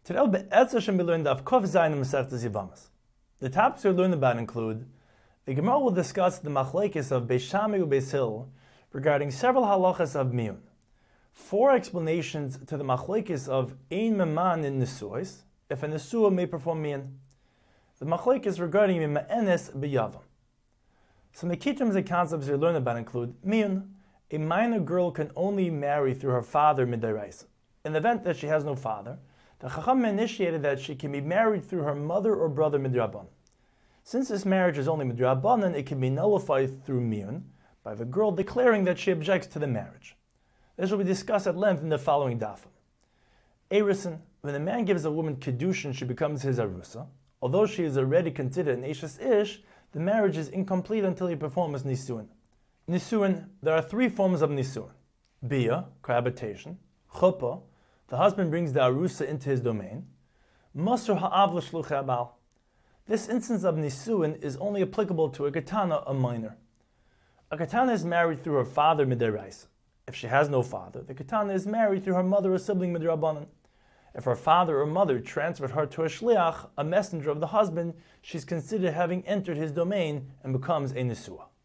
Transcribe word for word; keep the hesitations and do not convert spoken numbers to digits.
Today, Be'etzah Shem learned Daf Kuf Zayin in Masechtas Yevamos. The topics we learn about include: the Gemara will discuss the machlekes of Beis Shammai and Beis Hillel regarding several halachas of miyun. Four explanations to the machlekes of ein meman in nesuos, if a nesua may perform miyun. The machlekes regarding mima'enes beyavam. Some of the kittim's concepts we learn about include miyun. A minor girl can only marry through her father midiraisa. In the event that she has no father, the Chacham initiated that she can be married through her mother or brother midrabanan. Since this marriage is only midrabanan, it can be nullified through miyun by the girl declaring that she objects to the marriage. This will be discussed at length in the following dafim. Erison, when a man gives a woman kedushin, she becomes his arusa. Although she is already considered an eshes ish, the marriage is incomplete until he performs nisuin. Nisuin, there are three forms of nisuin: bia, cohabitation; chuppah, the husband brings the arusa into his domain; masur ha'av l'shluchei habal. This instance of nisuin is only applicable to a katana, a minor. A katana is married through her father midiraisa. If she has no father, the katana is married through her mother or sibling midrabanan. If her father or mother transferred her to a shliach, a messenger of the husband, she is considered having entered his domain and becomes a nisua.